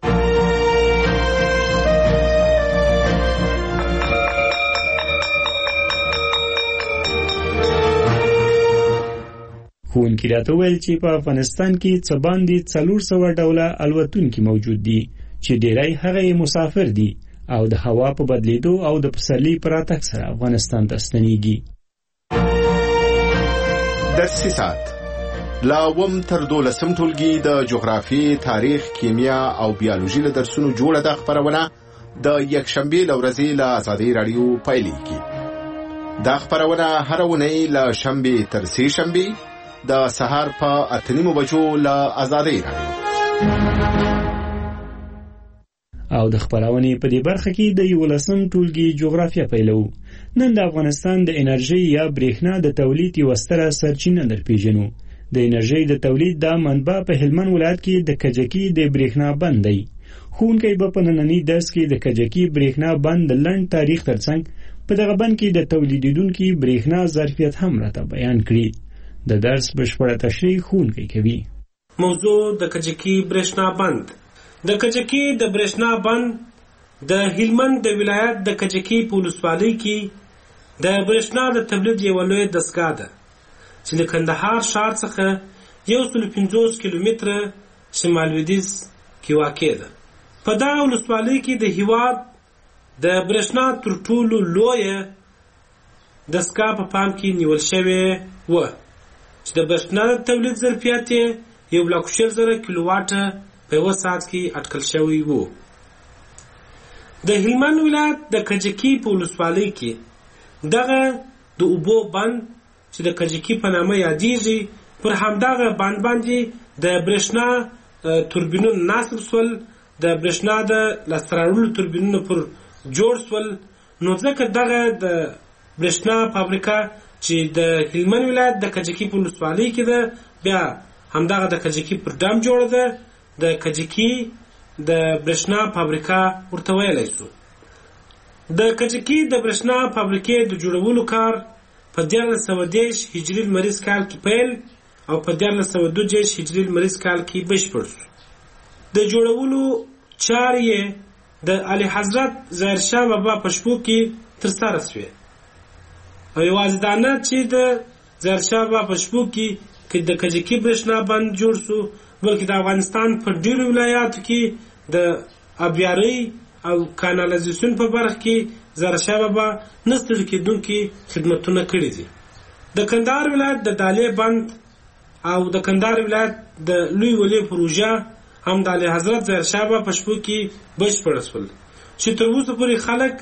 Speaker 6: ښوونکي راته وویل چې په افغانستان کې څه باندې څلور سوه ډوله الوتونکي موجود دي چې ډیری هغه یې مسافر دي او د هوا په بدلیدو او د پسرلي په راتګ سره افغانستان ته ستنېږي.
Speaker 8: درسي ساعت لا اووم تر دولسم ټولګي د جغرافیې، تاریخ، کیمیا او بیولوژي له درسونو جوړه ده خپرونه د یکشنبې له ورځې له ازادۍ راډیو پیلېږي. دا خپرونه هره اونۍ له شنبې تر سې شنبې د سهار په اته نیمو بجو له ازادۍ راډیو.
Speaker 6: او د خبرونې په دې برخه کې د یولسم ټولګي جغرافیه پیلو. نن د افغانستان د انرژي یا برېښنا د تولید یوه ستره سرچینه درپېژنو. د انرژي د تولید دا منبع په هلمند ولایت کې د کجکي د برېښنا بند دی. ښوونکی به په ننني درس کې د کجکي برېښنا بند د لنډ تاریخ ترڅنګ په دغه بند کې د تولیدونکي برېښنا ظرفیت هم راته بیان کړي. د درس بشپړه تشریح ښوونکی کوي.
Speaker 7: موضوع د کجکي برېښنا بند. د کجکي د برېښنا بند د هلمند د ولایت د کجکي په ولسوالۍ کې د برېښنا د تولید یوه لویه دستګاه ده چې له کندهار ښار څخه یو سل پنځوس کیلومتره شمال لویدیځ کې واقع ده. په دغه ولسوالۍ کې د هیواد د برېښنا تر ټولو لویه دستګاه په پام کې نیول شوې وه چې د برېښنا د تولید ظرفیت یې یو لک شل زره کیلوواټه په یوه ساعت کې اټکل شوی وو. د هلمند ولایت د کجکي په ولسوالۍ کې دغه د اوبو بند چې د کجکي په نامه یادېږي پر همدغه بند باندې د برېښنا توربینونو نصب سول، د برېښنا د لاسته راوړلو توربینونو پر جوړ سول. نو ځکه دغه د برېښنا فابریکه چې د هلمند ولایت د کجکي په ولسوالۍ کې ده، بیا همدغه د کجکي پر ډم جوړه ده، د کجکي د برېښنا فابریکه ورته ویلی شو. د کجکي د برېښنا فابریکې د جوړولو کار په دیارلس سوه دېرش هجري لمریز کال کې پیل او په دیارلس سوه دوه دېرش هجري لمریز کال کې بشپړ شو. د جوړولو چارې یې د اعلی حضرت ظاهرشاه بابا په شپو کې ترسره شوې. او یوازې دا نه چې د ظاهرشاه بابا په شپو کې د کجکي برېښنا بند جوړ شو، بلکې د افغانستان په ډېرو ولایاتو کې د آبیارۍ او کانالیزاسیون په برخه کې ظاهرشاه بابا نه ستړي کېدونکي خدمتونه کړي دي. د کندهار ولایت د دالې بند او د کندهار ولایت د لوی ولې پروژه هم د اعلی حضرت ظاهرشاه بابا په شپو کې بشپړ شول، چې تر اوسه پورې خلک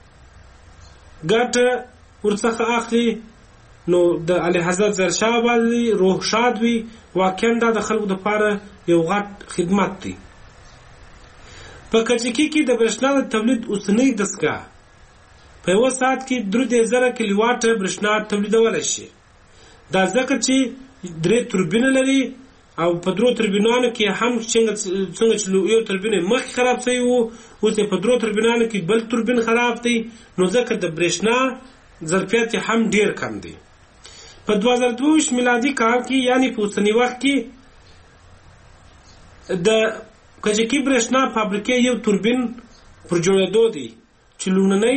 Speaker 7: ګټه ورڅخه اخلي. نو د اعلی حضرت ظاهرشاه بابا روح شاد وي. واقعا دا د خلکو لپاره یو غټ خدمت دی. په کجکي کې د برېښنا د تولید اوسنۍ دستګاه په یوه ساعت کې درې دېرش زره کیلو واټه برېښنا تولیدولی شي. دا ځکه چې درې توربینه لري او په درو توربینانو کې هم څنګه چې یو توربین مخکې خراب شوی و، اوس په درو توربینانو کې بل توربین خراب دی. نو ځکه د برېښنا ظرفیت هم ډیر کم دی. په دوه زره دوه ویشت میلادي کال کې یعنی په اوسني وخت کې د کجکي برېښنا فابریکې یو توربین پر جوړېدو دی چې لومړنۍ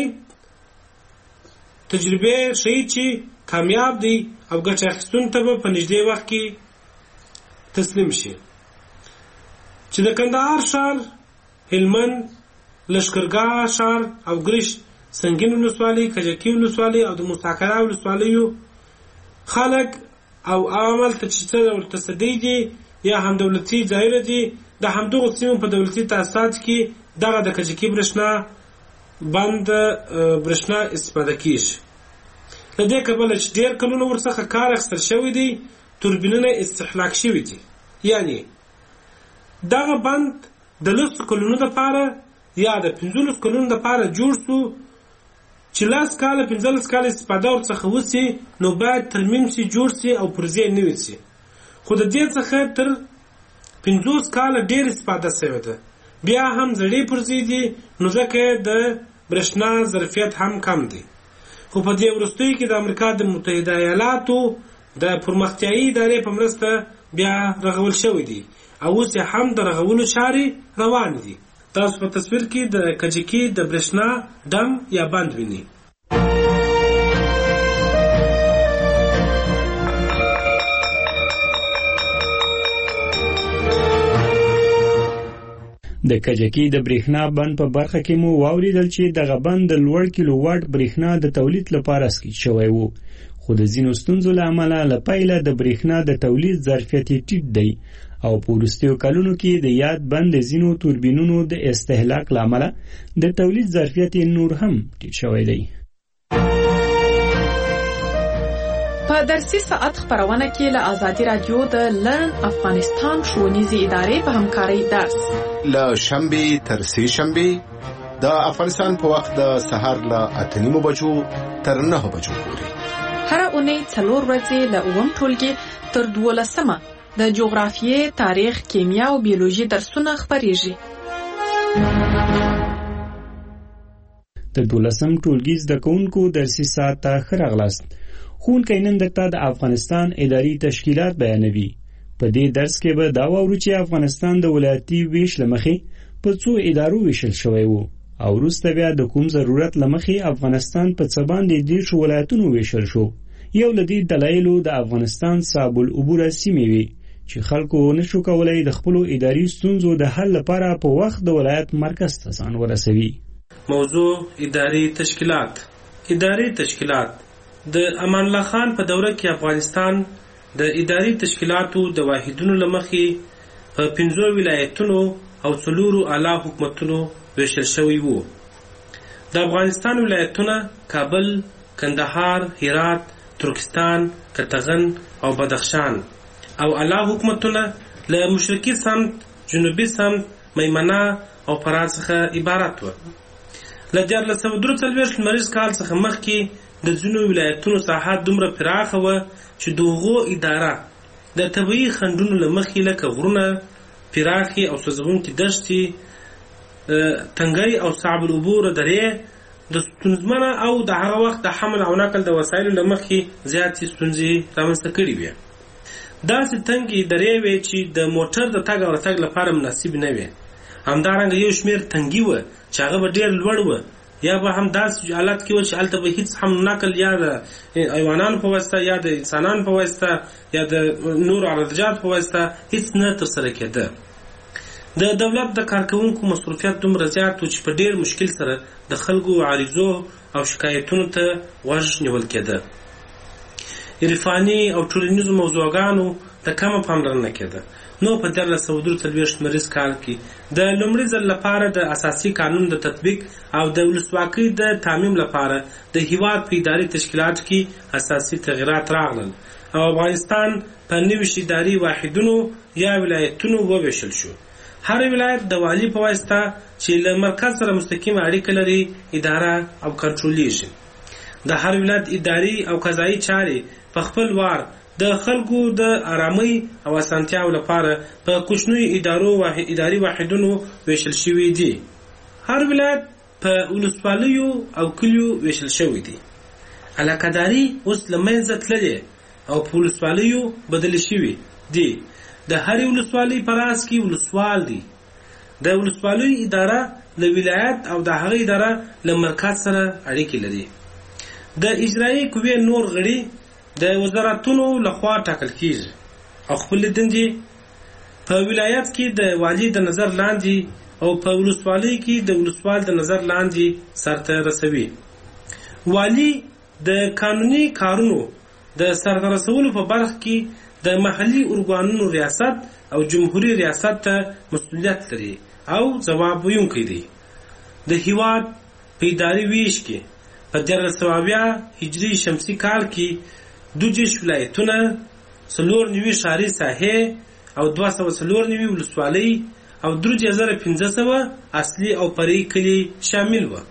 Speaker 7: تجربې ښیي چې کامیاب دی او ګټه اخیستونکو ته به په نږدې وخت کې تسلیم شي. چې د کندهار ښار، هلمند، لښکرګاه ښار او ګرشت، سنگین ولسوالۍ، کجکي ولسوالۍ او د موساکره ولسوالیو خلک او عمل ته چې څه ډول تصدي دي یا هم دولتي ځایونه دي، د همدغو سیمو په دولتي تاسیسات کې دغه د کجکي برېښنا بند برېښنا استفاده کیږي. له دې کبله چې ډېر کلونه ورڅخه کار اخیستل شوی دی، توربینونه استهلاک شوي دي. یعنی دغه بند د لسو کلونو دپاره یا د پنځلسو کلونو دپاره جوړ شو. چې لس کاله پنځلس کاله استفاده ورڅخه وسي، نو باید ترمیم شي، جوړ شي او پرزې نوي شي. خو د دې څخه تر پنځوس کاله ډېر استفاده شوې ده، بیا هم زړې پرزې دي. نو ځکه د برېښنا ظرفیت هم کم دی. خو په دې وروستیو کې د امریکا د متحده ایالاتو د پرمختیایي ادارې په مرسته بیا رغول شوی دی او اوس هم د رغولو چارې روان دي. تاسو په تصویر کې د کجکي د برېښنا ډم یا بند وینئ.
Speaker 6: د کجکي د برېښنا بند په برخه کې مو واوریدل چې دغه بند د لوړ کیلو واټ برېښنا د تولید لپاره اسکیچ شوی وو، خو د ځینو ستونزو له امله له پیله د برېښنا د تولید ظرفیت ټیټ دی او په وروستیو کلونو کې د یاد بند د ځینو توربینونو د استهلاک له امله د تولید ظرفیت نور هم ټیټ شوی دی.
Speaker 5: په درسي ساعت خبرونه کې له آزادي رادیو د لرن افغانستان ښوونیزې ادارې په همکارۍ درس
Speaker 8: له شنبې تر سې شنبې د افغانستان په وخت د سهار له اته نیمو بجو تر نهو بجو پورې
Speaker 5: هر اونۍ څلور ورځې له اووم ټولګي تر دولسمه د جغرافیې، تاریخ، کیمیا او بیولوژي درسونه خبرېږي.
Speaker 6: د دولسم ټولګي زده کوونکو درسي ساعت ته ښه راغلاست. ښوونکی نن درته د افغانستان اداري تشکیلات بیانوي. په دې درس کې به دا واورو چې افغانستان د ولایتي ویش له مخې په څو ادارو ویشل شوی و او وروسته بیا د کوم ضرورت له مخې افغانستان په څه باندې دېرشو ولایتونو ویشل شو. یو له دې دلایلو د افغانستان صعب العبور سیمې وي چې خلکو نشو کولای د خپلو اداري ستونزو د حل لپاره په وخت د ولایت مرکز ته ځان ورسوي.
Speaker 7: موضوع اداري تشکیلات. اداري تشکیلات د امان الله خان په دوره کې افغانستان د اداري تشکیلاتو د واحدونو له مخې په پنځو ولایتونو او څلورو اعلی حکومتونو ویشل شوي وو. د افغانستان ولایتونه کابل، کندهار، هرات، ترکستان، کتغن او بدخشان او الله حکومتونه له مشرقي سمت، جنوبي سمت، میمنه او فرات څخه عبارت و. له دیارلس سوه درې څلوېښت لمریز کال څخه مخکې د ځینو ولایتونو ساحه دومره پراخه وه چې د هغو اداره د طبیعي خنډونو له مخې لکه غرونه، پراخې او سوځونکې دښتې، تنګی او صعب العبور درې د ستونزمنه او د هغه وخت د حمل او نقل د وسایلو له مخې زیاتې ستونزې رامنځته کړې وې. داسې تنګې درې وې چې د موټر د تګ او راتګ لپاره مناسب نه وې. همدارنګه یو شمېر تنګي وه چې هغه به ډېر لوړ وه، یا به هم داسې حالت کې وه چې هلته به هېڅ هم نقل یا د حیوانانو په واسطه یا د انسانانو په واسطه یا د نورو عرضجات په واسطه هېڅ نه ترسره کېده. د دولت د کارکوونکو مصروفیت دومره زیات و چې په ډېر مشکل سره د خلکو عریضو او شکایتونو ته غوږ نیول کېده. عرفاني او ټولنیزو موضوعګانو ته کمه پاملرنه کېده. نو په دیارلس سوه درې څلوېښت لمریز کال کې د لومړي ځل لپاره د اساسي قانون د تطبیق او د ولسواکۍ د تامین لپاره د هیواد په اداري تشکیلات کې اساسي تغییرات راغلل او افغانستان په نوي اداري واحدونو یا ولایتونو وویشل شو. هر ولایت د والي په واسطه چې له مرکز سره مستقیم اړیکه لري اداره او کنټرولیږي. د هر ولایت اداري او قضایي چارې په خپل وار د خلکو د آرامۍ او اسانتیاو لپاره په کوچنیو ادارو واحد اداري واحدونو ویشل شوي دي. هر ولایت په ولسوالیو او کلیو ویشل شوی دي. علاقه‌داري اوس له منځه تللې او په ولسوالیو بدل شوي دي. د هرې ولسوالۍ په راس کې ولسوال دي. د ولسوالۍ اداره له ولایت او د هغه اداره له مرکز سره اړیکې لري. د اجرایي قوې نور غړي د وزارتونو لخوا ټاکل کیږي او خپل دندې په ولایت کې د والی د نظر لاندې او په ولسوالۍ کې د ولسوال د نظر لاندې سرته رسوي. والی د قانوني کارونو د سرته رسولو په برخه کې د محلي ارګانونو ریاست او جمهوریت ریاست ته مسؤلیت لري او ځواب ویونکی دی. د هیواد په اداري ویش کې په دیارلس سوه اویا هجري شمسي کال کې دوه دېرش ولایتونه، څلور نوي ښاري ساحې او دوه سوه څلور نوي ولسوالۍ او درې زره پنځه سوه اصلي او فرعي کلي شامل وه.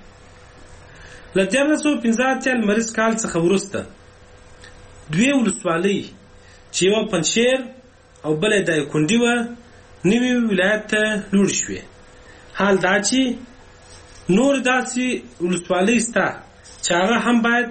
Speaker 7: له دیارلس سوه پنځه اتیا لمریز کال څخه وروسته دوې ولسوالۍ چې یوه پنجشیر او بله دایکنډي وه نوي ولایت ته لوړې شوې. حال دا چې نور داسې ولسوالۍ شته چې هغه هم باید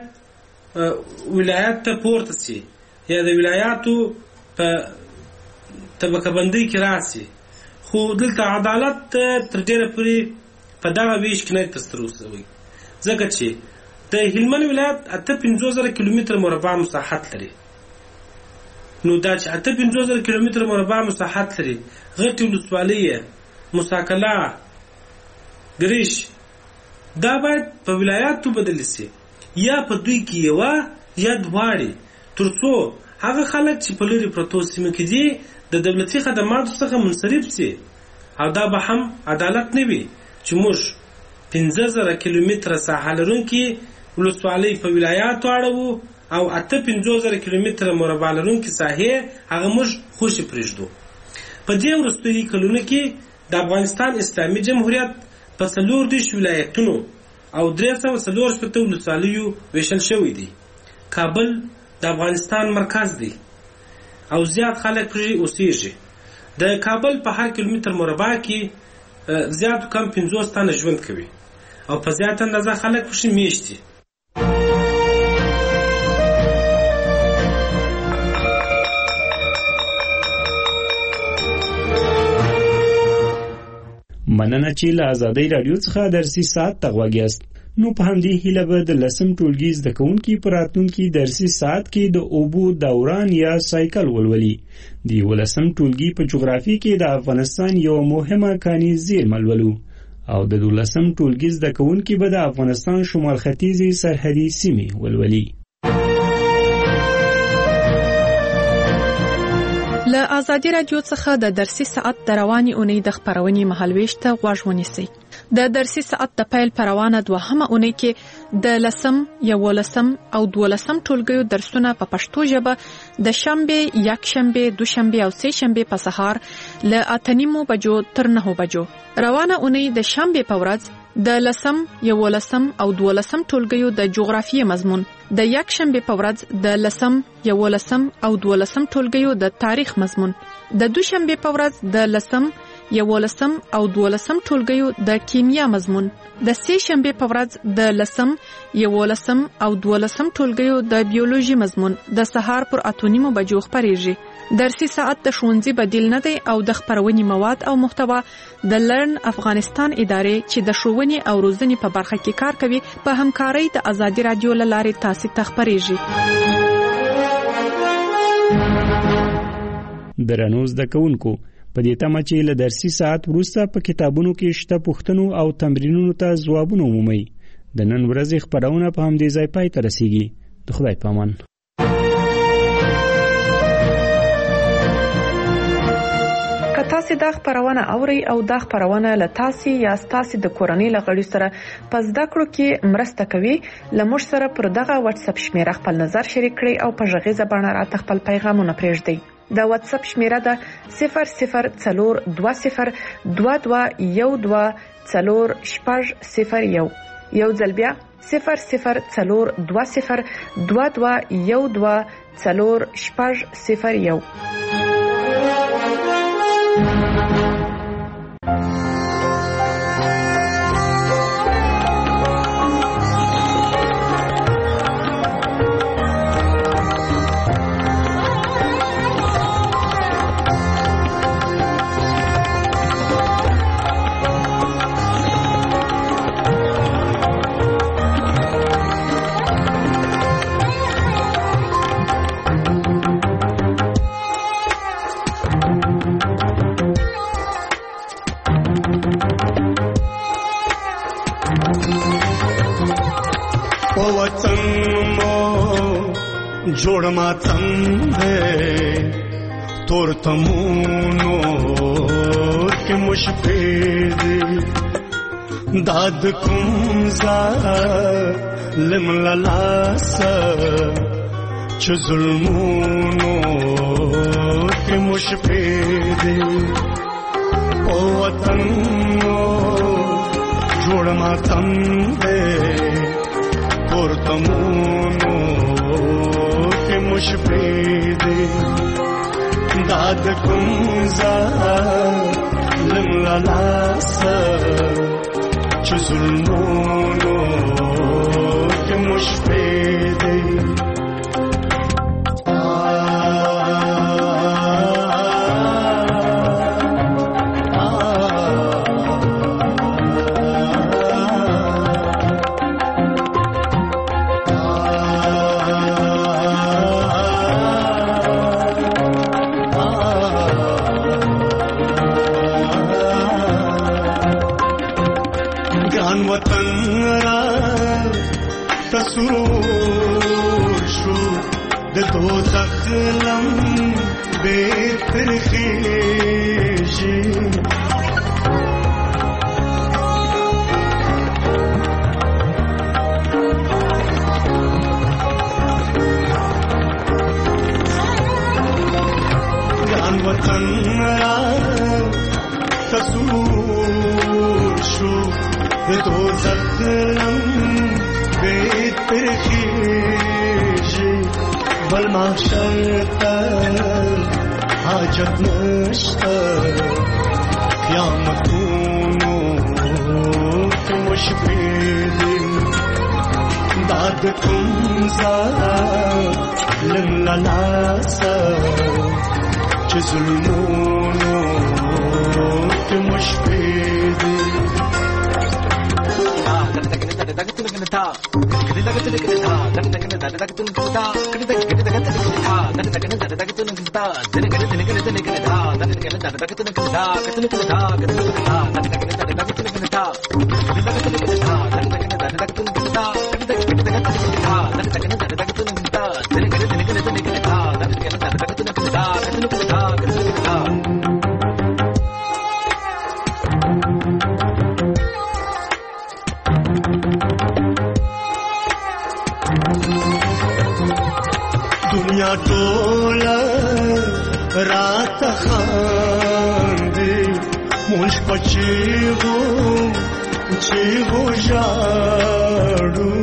Speaker 7: ولایت ته پورته سي یا د ولایاتو په طبقه بندۍ کې راسي، خو دلته عدالت تر ډېره پورې په دغه ویش کې نه ترسره شوی، ځکه چې د هلمند ولایت اته پنځوس زره کیلومتره مربع مساحت لري. نو دا چې اته پنځوس زره کیلومتره مربع مساحت لري، غټې ولسوالۍ مساکله، ګریش، دا باید په ولایاتو بدل شي یا په دوی کې یوه یا دواړې، تر څو هغه خلک چې په لرې پرتو سیمو کې دي د دولتي خدماتو څخه منصرف شي. او دا به هم عدالت نه وي چې موږ پنځه زره کیلومتره ساحه لرونکي ولسوالۍ په ولایاتو اړوو او اته پنځوس زره کیلومتره مربع لرونکي ساحې هغه موږ خوشې پرېږدو. په دې وروستیو کلونو کې د افغانستان اسلامي جمهوریت په څلور دېرش ولایتونو او درې سوه څلور شپېته ولسوالیو ویشل شوی دی. کابل د افغانستان مرکز دی او زیات خلک پرې اوسېږي. د کابل په هر کیلومتر مربع کې زیات کم پنځوس تنه ژوند کوي او په زیات اندازه خلک پرې میشت دي.
Speaker 6: مننه چې له ازادۍ راډیو څخه درسي ساعت ته غوږ یاست. نو په همدې هیله به د لسم ټولګي زده کوونکي په راتلونکي درسي ساعت کې د اوبو دوران یا سایکل ولولي. د یولسم ټولګي په جغرافیه کې د افغانستان یو مهمه کاني زیرمه لولو او د دولسم ټولګي زده کوونکي به د افغانستان شمال ختیځې سرحدي سیمې ولولي.
Speaker 5: له ازادي راډیو څخه د درسي ساعت د رواني اونۍ د خبرونې مهالويش ته غوږ ونیسئ. د درسي ساعت د پیل پروانه دوهمه اونۍ کې د لسم، یولسم او دولسم ټولګیو درسونه په پښتو ژبه د شنبه، یکشنبه، دوشنبه او سه شنبه په سهار له اته نیمو بجو تر نهو بجو. روانه اونۍ د شنبه په ورځ د لسم، یولسم او دولسم ټولګیو د جغرافیې مضمون، د یکشنبه په ورځ د لسم، یولسم او دولسم ټولګیو د تاریخ مضمون، د دوشنبه په ورځ د لسم، یولسم او دولسم ټولګیو د کیمیا مضمون، د سه شنبه په ورځ د لسم، یولسم او دولسم ټولګیو د بیولوژي مضمون د سهار پر اته نیمو بجو خپرېږي. درسي ساعت د ښوونځي بدیل نه دی او د خپرونې مواد او محتوا د لرن افغانستان ادارې چې د ښوونې او روزنې په برخه کې کار کوي په همکارۍ د ازادي رادیو له لارې تاسو ته خپرېږي.
Speaker 6: درنو زده کوونکو، په دې تمه چې له درسي ساعت وروسته په کتابونو کې شته پوښتنو او تمرینونو ته ځوابونه ومومئ. د نن ورځې خپرونه په همدې ځای پای ته رسیږي. د خدای په امان.
Speaker 5: که تاسو دا خپرونه اورئ او دا خپرونه له تاسو یا تاسو د کورنۍ له غړي سره په زده کړو کې مرسته کوي، له موږ سره پر دغه واتس اپ شمیره خپل نظر شریک کړئ او په غږیزه بڼه راته خپل پیغامونه پرېږدئ. دا واتس اپ شمیره ده صفر صفر څلور دوه صفر دوه دوه یو دوه څلور شپږ صفر یو. یو ځل بیا صفر صفر څلور دوه صفر دوه دوه یو دوه څلور شپږ صفر یو.
Speaker 9: जोड़ मातम है तोर तमूनो के मुशफेद दाद कुमजा लिमलास चुजुलमूनो के मुशफेद ओ वतनो जोड़ मातम है तोर तमूनो मुशफेद दाद कुमजा लिमलास चुजुलमूनो के मुशफेद دخلم بيتر خيشي جان وطن را تصور شو دو دخلم بيتر خيشي بل محشر حاجت نشتا قیامتونو که مشبیدی داد کنزا لملالاسا چه ظلمونو که مشبیدی دنیا ټوله راته خاندي مونږ په چیغو چیغو ژاړو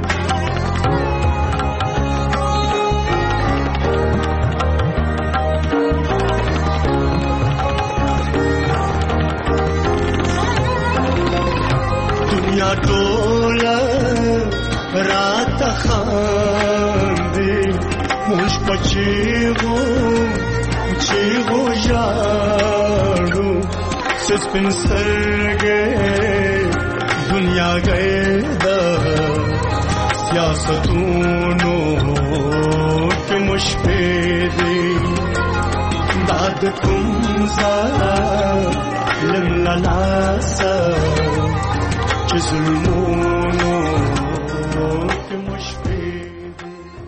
Speaker 9: دنیا ټوله راته خاندي مونږ په چیغو چیغو ژاړو سپین سترګې دنیا گئے دا سیاستونو کې مشپې دي داد کوم ظالم للاسه چې ظلمونو کې مشپې